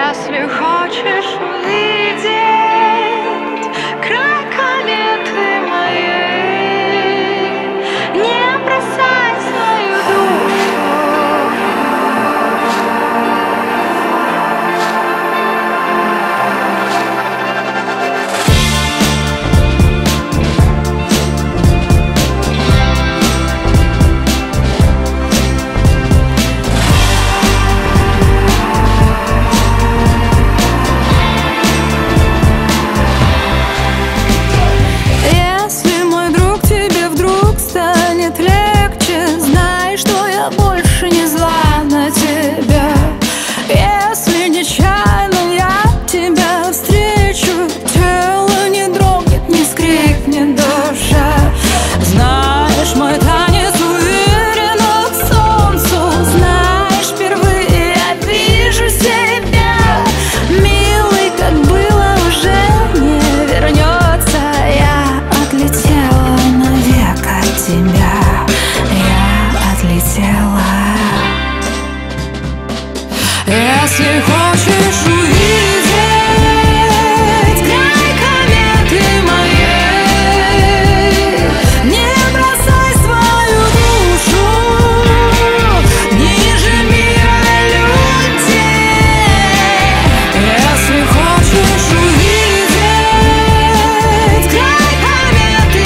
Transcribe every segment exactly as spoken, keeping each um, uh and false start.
Если хочешь увидеть край кометы моей, не бросай свою душу. Если хочешь увидеть край кометы моей, не бросай свою душу ниже мира людей. Если хочешь увидеть край кометы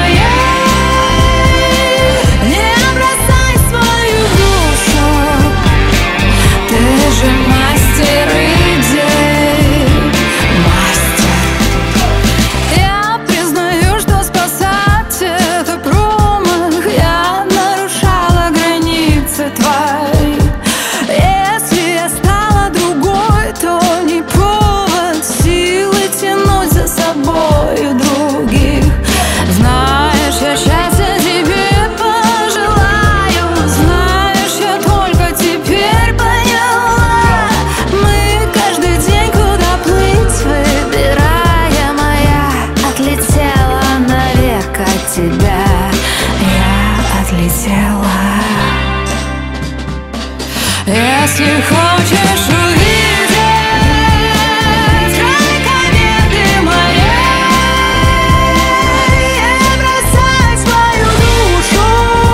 моей, не бросай свою душу. Ты же мастер идей, мастер. Я признаю, что спасать это промах. Я нарушала границы твои. Если я стала другой, то не повод силы тянуть за собой других. Знаешь, я счастья тебе пожелаю. Знаешь, я только теперь поняла. Мы каждый день куда плыть выбирая. Моя отлетела навек от тебя. Я отлетела. Если хочешь увидеть край кометы моей, не бросай свою душу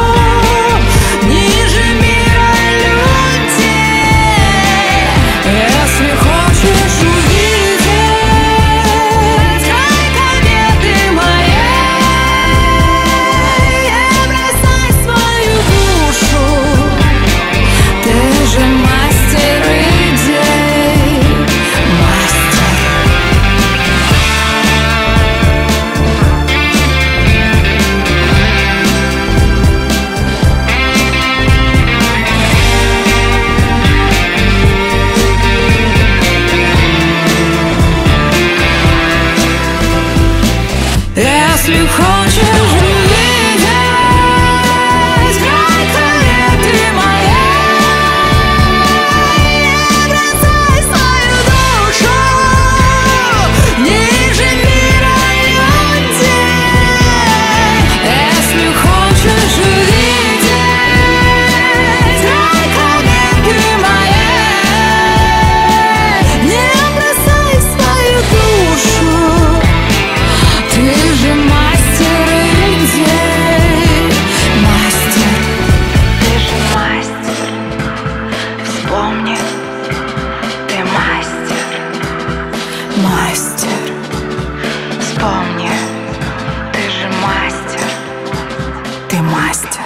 ниже мира людей. Если хочешь увидеть край кометы моей, не бросай свою душу. Ты же мастер идей, мастер. Если хочешь увидеть край кометы моей, не бросай свою душу ниже мира людей. Если хочешь увидеть край кометы моей, не бросай свою душу. Ты же мастер идей, мастер. Ты же мастер, вспомни, ты мастер, Мастер. вспомни, ты же мастер. Ты мастер.